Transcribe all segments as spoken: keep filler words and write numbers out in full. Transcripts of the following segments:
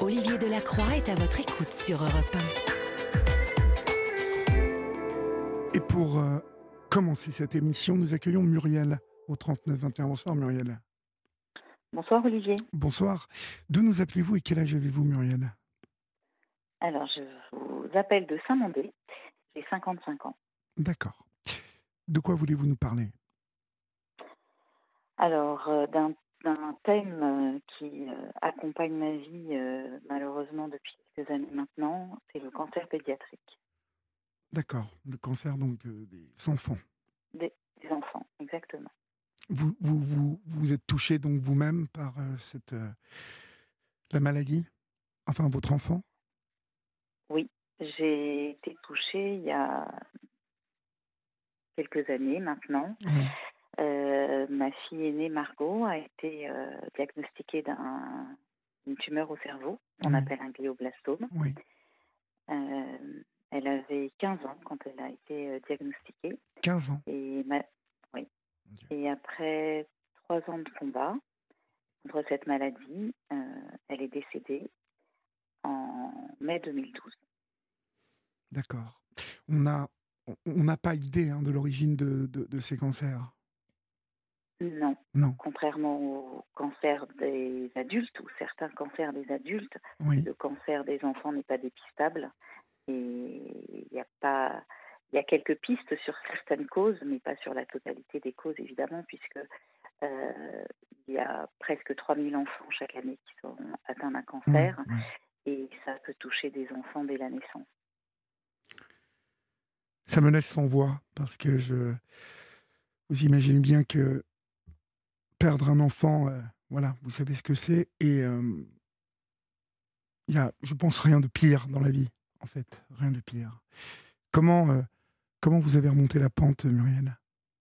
Olivier Delacroix est à votre écoute sur Europe un. Et pour euh, commencer cette émission, nous accueillons Muriel au trente-neuf vingt et un. Bonsoir Muriel. Bonsoir Olivier. Bonsoir. D'où nous appelez-vous et quel âge avez-vous Muriel? Alors je vous appelle de Saint-Mandé, j'ai cinquante-cinq ans. D'accord. De quoi voulez-vous nous parler? Alors euh, d'un, d'un thème euh, qui euh, accompagne ma vie euh, malheureusement depuis quelques années maintenant, c'est le cancer pédiatrique. D'accord. Le cancer donc euh, des enfants. Des, des enfants, exactement. Vous vous, vous, vous êtes touché donc vous-même par euh, cette euh, la maladie? Enfin votre enfant? Oui, j'ai été touchée il y a quelques années maintenant. Oui. Euh, ma fille aînée Margot a été euh, diagnostiquée d'un, d'une tumeur au cerveau, on Oui. appelle un glioblastome. Oui. Euh, elle avait quinze ans quand elle a été euh, diagnostiquée. quinze ans. Et, ma... oui. Mon Dieu. Et après trois ans de combat contre cette maladie, euh, elle est décédée en mai deux mille douze. D'accord. On a on n'a pas idée hein, de l'origine de, de, de ces cancers. Non, Non. contrairement au cancer des adultes ou certains cancers des adultes, Oui. le cancer des enfants n'est pas dépistable. Et il y a pas, il y a quelques pistes sur certaines causes, mais pas sur la totalité des causes évidemment, puisque euh, il y a presque trois mille enfants chaque année qui sont atteints d'un Oui. cancer, Oui. et ça peut toucher des enfants dès la naissance. Ça me laisse sans voix parce que je vous imaginez bien que perdre un enfant, euh, voilà, vous savez ce que c'est et euh, il y a, je pense, rien de pire dans la vie, en fait, rien de pire. Comment euh, comment vous avez remonté la pente, Muriel?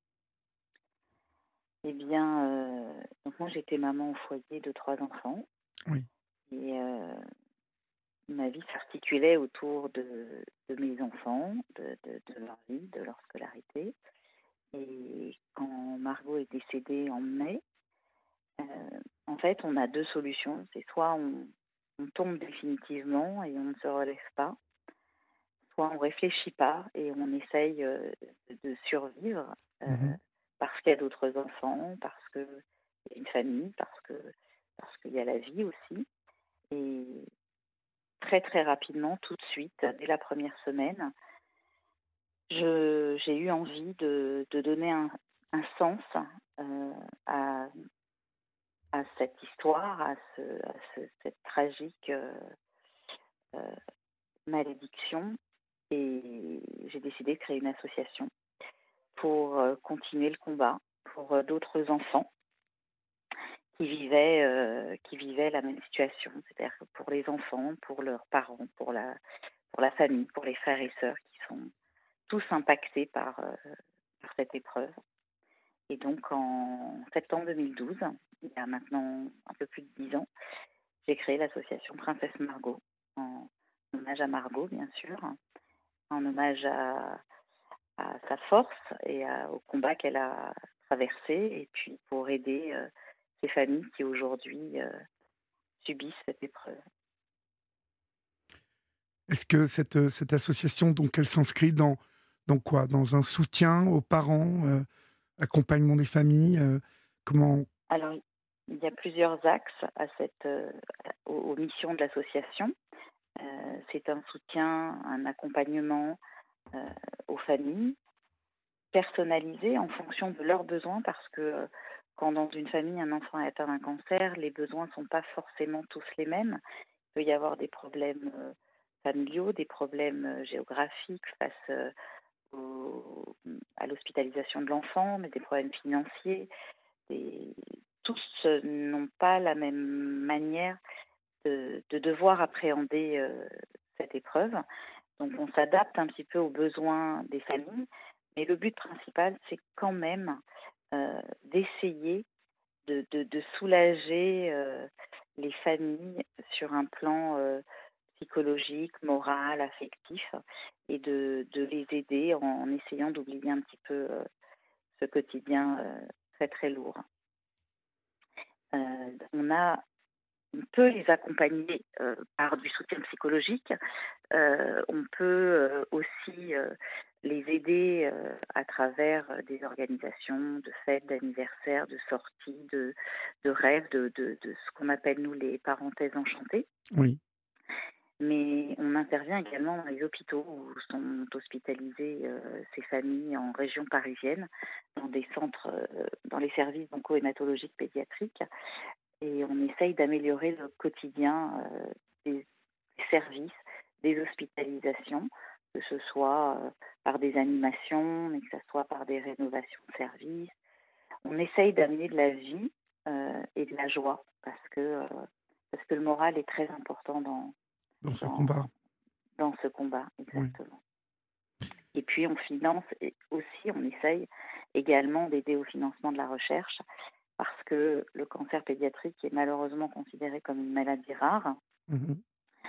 Eh bien, euh, donc moi j'étais maman au foyer de trois enfants, Oui. et euh, ma vie s'articulait autour de, de mes enfants, de, de, de leur vie, de leur scolarité. Et quand Margot est décédée en mai, euh, en fait, on a deux solutions. C'est soit on, on tombe définitivement et on ne se relève pas, soit on réfléchit pas et on essaye euh, de survivre euh, Mhm. parce qu'il y a d'autres enfants, parce qu'il y a une famille, parce que parce qu'il y a la vie aussi. Et très très rapidement, tout de suite, dès la première semaine, je, j'ai eu envie de, de donner un, un sens euh, à, à cette histoire, à, ce, à ce, cette tragique euh, euh, malédiction. Et j'ai décidé de créer une association pour euh, continuer le combat pour euh, d'autres enfants qui vivaient, euh, qui vivaient la même situation, c'est-à-dire que pour les enfants, pour leurs parents, pour la, pour la famille, pour les frères et sœurs qui sont tous impactés par, euh, par cette épreuve. Et donc en septembre deux mille douze, il y a maintenant un peu plus de dix ans, j'ai créé l'association Princesse Margot, en hommage à Margot bien sûr, en hommage à, à sa force et à- au combat qu'elle a traversé, et puis pour aider euh, ces familles qui aujourd'hui euh, subissent cette épreuve. Est-ce que cette, euh, cette association, donc, elle s'inscrit dans, dans quoi? Dans un soutien aux parents, euh, accompagnement des familles, euh, comment? Alors, il y a plusieurs axes à cette, euh, aux, aux missions de l'association. Euh, c'est un soutien, un accompagnement euh, aux familles, personnalisé en fonction de leurs besoins, parce que euh, quand dans une famille un enfant est atteint d'un cancer, les besoins ne sont pas forcément tous les mêmes. Il peut y avoir des problèmes euh, familiaux, des problèmes euh, géographiques face euh, au- à l'hospitalisation de l'enfant, mais des problèmes financiers. Des... Tous euh, n'ont pas la même manière de, de devoir appréhender euh, cette épreuve. Donc on s'adapte un petit peu aux besoins des familles, mais le but principal, c'est quand même euh, d'essayer de, de, de soulager euh, les familles sur un plan euh, psychologique, moral, affectif, et de, de les aider en, en essayant d'oublier un petit peu euh, ce quotidien euh, très très lourd. Euh, on a on peut les accompagner euh, par du soutien psychologique. Euh, on peut euh, aussi euh, les aider euh, à travers euh, des organisations de fêtes, d'anniversaires, de sorties, de, de rêves, de, de, de ce qu'on appelle nous les parenthèses enchantées. Oui. Mais on intervient également dans les hôpitaux où sont hospitalisées euh, ces familles en région parisienne, dans des centres, euh, dans les services onco-hématologiques pédiatriques. Et on essaye d'améliorer le quotidien euh, des services, des hospitalisations, que ce soit euh, par des animations, mais que ce soit par des rénovations de services. On essaye d'amener de la vie euh, et de la joie, parce que, euh, parce que le moral est très important dans, Dans ce dans, combat. dans ce combat, Oui. exactement. Et puis on finance et aussi, on essaye également d'aider au financement de la recherche, parce que le cancer pédiatrique est malheureusement considéré comme une maladie rare. Mhm.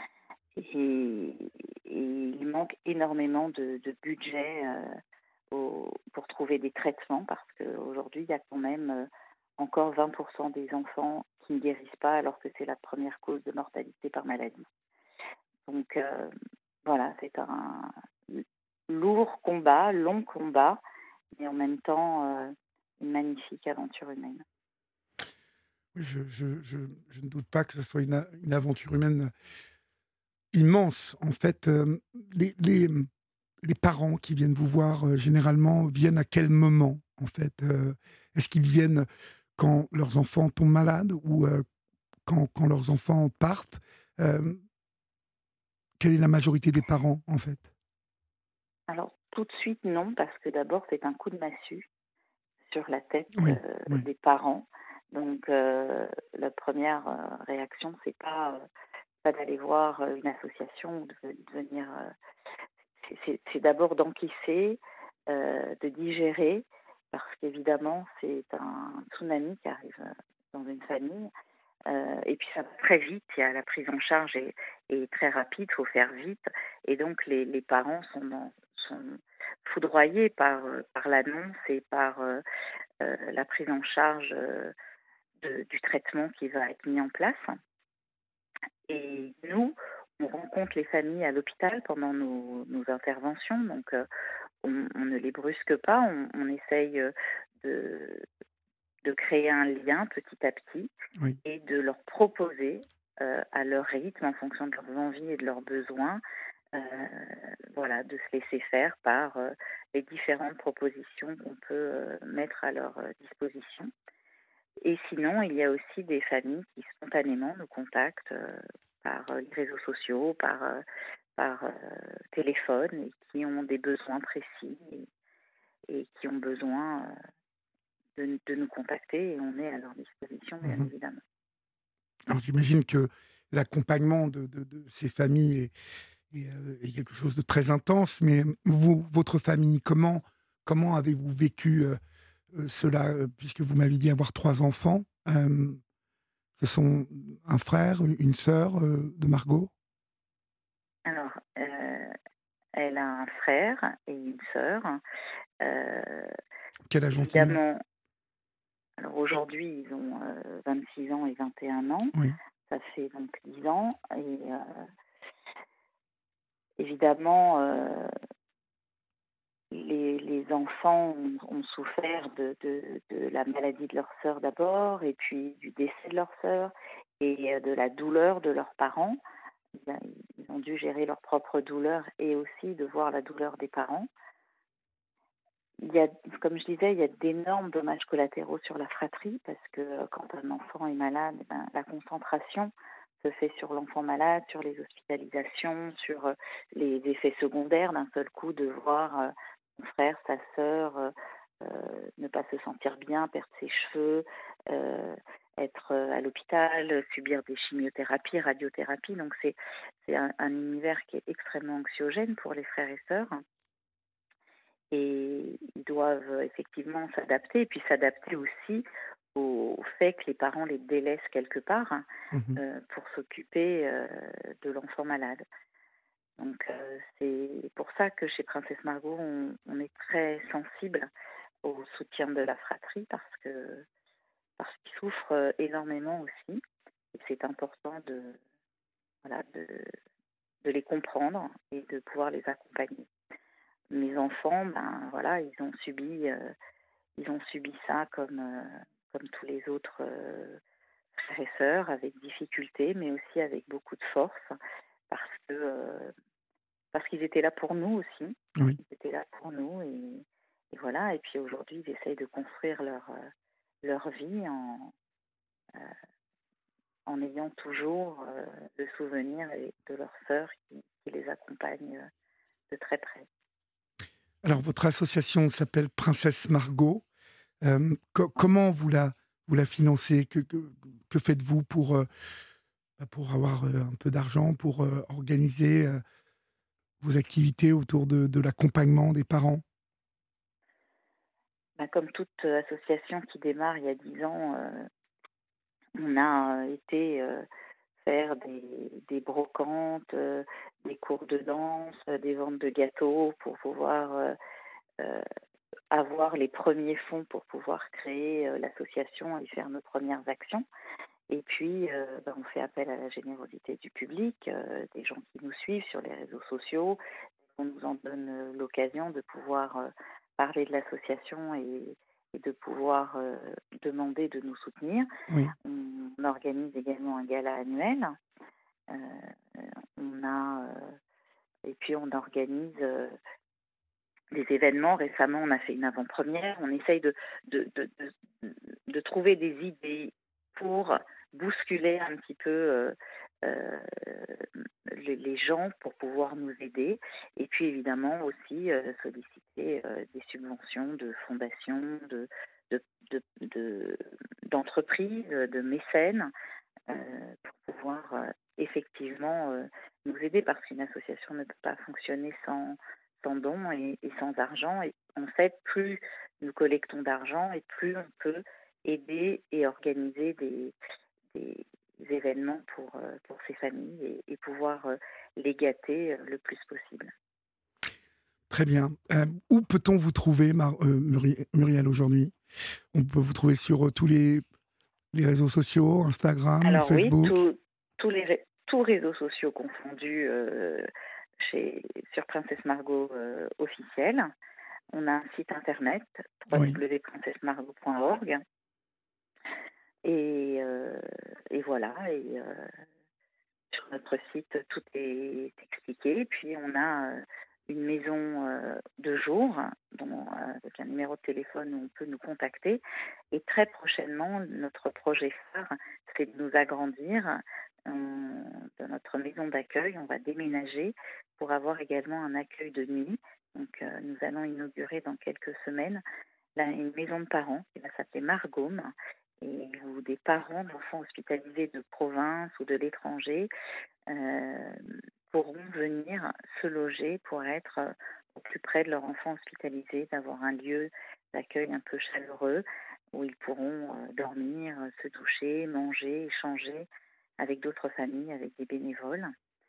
Et, et il manque énormément de, de budget euh, au- pour trouver des traitements, parce qu'aujourd'hui, il y a quand même euh, encore vingt pour cent des enfants qui ne guérissent pas, alors que c'est la première cause de mortalité par maladie. Donc euh, voilà, c'est un lourd combat, long combat, mais en même temps euh, une magnifique aventure humaine. Oui, Je, je, je, je ne doute pas que ce soit une, a- une aventure humaine immense. En fait, euh, les, les, les parents qui viennent vous voir, euh, généralement, viennent à quel moment, en fait Euh, Est-ce qu'ils viennent quand leurs enfants tombent malades ou euh, quand, quand leurs enfants partent Euh, Quelle est la majorité des parents, en fait? Alors tout de suite non, parce que d'abord c'est un coup de massue sur la tête Oui, euh, oui. des parents. Donc euh, la première euh, réaction, c'est pas euh, pas d'aller voir euh, une association ou de, de venir. euh, c'est c'est- c'est d'abord d'encaisser, euh, de digérer, parce qu'évidemment c'est un tsunami qui arrive euh, dans une famille. Euh, et puis ça va très vite. Il y a la prise en charge est, est très rapide, il faut faire vite. Et donc les, les parents sont, dans- sont foudroyés par, euh, par l'annonce et par euh, euh, la prise en charge euh, de- du traitement qui va être mis en place. Et nous, on rencontre les familles à l'hôpital pendant nos, nos interventions, donc euh, on, on ne les brusque pas, on, on essaye euh, de, de créer un lien petit à petit Oui. et de leur proposer euh, à leur rythme, en fonction de leurs envies et de leurs besoins, euh, voilà, de se laisser faire par euh, les différentes propositions qu'on peut euh, mettre à leur euh, disposition. Et sinon, il y a aussi des familles qui spontanément nous contactent euh, par euh, les réseaux sociaux, par, euh, par euh, téléphone, et qui ont des besoins précis et, et qui ont besoin euh, de, de nous contacter, et on est à leur disposition, bien Mhm. évidemment. Alors j'imagine que l'accompagnement de, de, de ces familles est, est, euh, est quelque chose de très intense, mais vous, votre famille, comment, comment avez-vous vécu euh, euh, cela, euh, puisque vous m'avez dit avoir trois enfants? Euh, ce sont un frère, une une sœur euh, de Margot? Alors, euh, elle a un frère et une sœur. Euh, Quel âge ont-ils? évidemment, alors aujourd'hui, ils ont euh, vingt-six ans et vingt et un ans. Oui, Ça fait donc dix ans. Et euh, évidemment, euh, les, les enfants ont, ont souffert de, de, de la maladie de leur sœur d'abord, et puis du décès de leur sœur, et euh, de la douleur de leurs parents. Ils a- ils ont dû gérer leur propre douleur et aussi de voir la douleur des parents. Il y a, comme je disais, il y a d'énormes dommages collatéraux sur la fratrie, parce que euh, quand un enfant est malade, eh ben, la concentration se fait sur l'enfant malade, sur les hospitalisations, sur euh, les effets secondaires d'un seul coup, de voir euh, son frère, sa sœur euh, euh, ne pas se sentir bien, perdre ses cheveux, euh, être euh, à l'hôpital, subir des chimiothérapies, radiothérapies. Donc c'est, c'est un, un univers qui est extrêmement anxiogène pour les frères et sœurs. Et ils doivent effectivement s'adapter, et puis s'adapter aussi au fait que les parents les délaissent quelque part mhm, euh, pour s'occuper euh, de l'enfant malade. Donc euh, c'est pour ça que chez Princesse Margot, on, on est très sensible au soutien de la fratrie, parce que parce qu'ils souffrent euh, énormément aussi. et c'est important de, voilà, de, de les comprendre et de pouvoir les accompagner. Mes enfants, ben voilà, ils ont subi, euh, ils ont subi ça comme, euh, comme tous les autres euh, frères et sœurs, avec difficulté, mais aussi avec beaucoup de force, parce que euh, parce qu'ils étaient là pour nous aussi. Oui. Ils étaient là pour nous et, et voilà. Et puis aujourd'hui, ils essayent de construire leur euh, leur vie en euh, en ayant toujours euh, le souvenir et- de leur sœur qui, qui les accompagne euh, de très près. Alors, votre association s'appelle Princesse Margot. Euh, co- Ouais. comment vous la, vous la financez? Que, que, que faites-vous pour, euh, bah, pour avoir euh, un peu d'argent, pour euh, organiser euh, vos activités autour de, de l'accompagnement des parents? Ben, comme toute euh, association qui démarre il y a dix ans, euh, on a euh, été euh, faire des, des brocantes, euh, des cours de danse, euh, des ventes de gâteaux pour pouvoir euh, euh, avoir les premiers fonds pour pouvoir créer euh, l'association et faire nos premières actions. Et puis, euh, ben, on fait appel à la générosité du public, euh, des gens qui nous suivent sur les réseaux sociaux. On nous en donne euh, l'occasion de pouvoir euh, parler de l'association et, et de pouvoir euh, demander de nous soutenir. Oui, On organise également un gala annuel. Euh, on a, euh, et puis on organise euh, des événements. Récemment, on a fait une avant-première. On essaye de, de, de, de, de trouver des idées pour bousculer un petit peu euh, euh, les, les gens pour pouvoir nous aider. Et puis évidemment aussi euh, solliciter euh, des subventions de fondations, de, de, de, de- d'entreprises, de mécènes euh, pour pouvoir euh, effectivement euh, nous aider parce qu'une association ne peut pas fonctionner sans, sans dons et, et sans argent. Et en fait, plus nous collectons d'argent et plus on peut aider et organiser des, des événements pour, euh, pour ces familles et, et pouvoir euh, les gâter euh, le plus possible. très bien. Euh, où peut-on vous trouver, Mar- euh, Muri- Muriel, aujourd'hui? On peut vous trouver sur euh, tous les, les réseaux sociaux, Instagram, Alors oui, Facebook. tout- tous les ré- tous réseaux sociaux confondus euh, chez, sur Princesse Margot euh, officiel. On a un site internet, Oui. w w w point princesse margot point org. Et, euh, et voilà, et euh, sur notre site, tout est expliqué. Puis on a euh, une maison euh, de jour, dont, euh, avec un numéro de téléphone où on peut nous contacter. Et très prochainement, notre projet phare, c'est de nous agrandir. On- de notre maison d'accueil, on va déménager pour avoir également un accueil de nuit. Donc euh, nous allons inaugurer dans quelques semaines là, une maison de parents qui va s'appeler Margôme, et où des parents d'enfants hospitalisés de province ou de l'étranger euh, pourront venir se loger pour être euh, au plus près de leur enfant hospitalisé, d'avoir un lieu d'accueil un peu chaleureux où ils pourront euh, dormir, se doucher, manger, échanger avec d'autres familles, avec des bénévoles.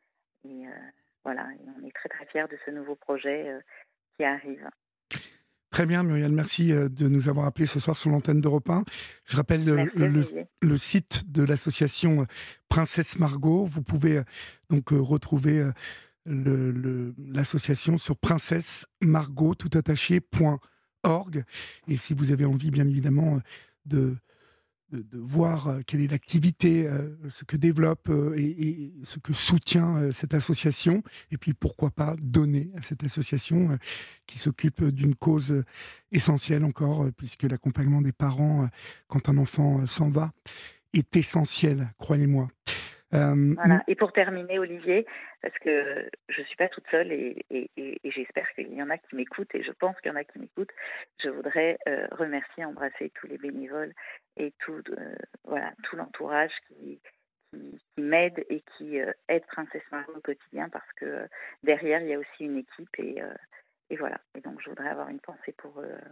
Et euh, voilà, et on est très très fiers de ce nouveau projet euh, qui arrive. Très bien, Muriel, merci euh, de nous avoir appelés ce soir sur l'antenne d'Europe un. Je rappelle le, Merci le- Olivier. le site de l'association euh, Princesse Margot. Vous pouvez euh, donc euh, retrouver euh, le- le- l'association sur princesse margot tout attaché point org. Et si vous avez envie, bien évidemment, euh, de, de, de voir euh, quelle est l'activité, euh, ce que développe euh, et, et ce que soutient euh, cette association, et puis pourquoi pas donner à cette association euh, qui s'occupe d'une cause euh, essentielle encore, euh, puisque l'accompagnement des parents euh, quand un enfant euh, s'en va est essentiel, croyez-moi. Euh, Voilà. Et pour terminer, Olivier, parce que je ne suis pas toute seule et, et- et- et j'espère qu'il y en a qui m'écoutent et je pense qu'il y en a qui m'écoutent, je voudrais euh, remercier, embrasser tous les bénévoles et tout, euh, voilà, tout l'entourage qui, qui, qui m'aide et qui euh, aide Princesse Margot au quotidien parce que euh, derrière, il y a aussi une équipe et, euh, et voilà. Et donc, je voudrais avoir une pensée pour eux euh,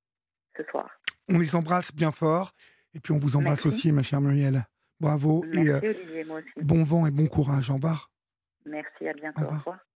ce soir. on les embrasse bien fort, et puis on vous embrasse Merci. aussi, ma chère Muriel. Bravo, et euh, Merci Olivier, moi aussi. bon vent et bon courage. Au revoir. Merci, à Au bientôt. Au revoir. revoir.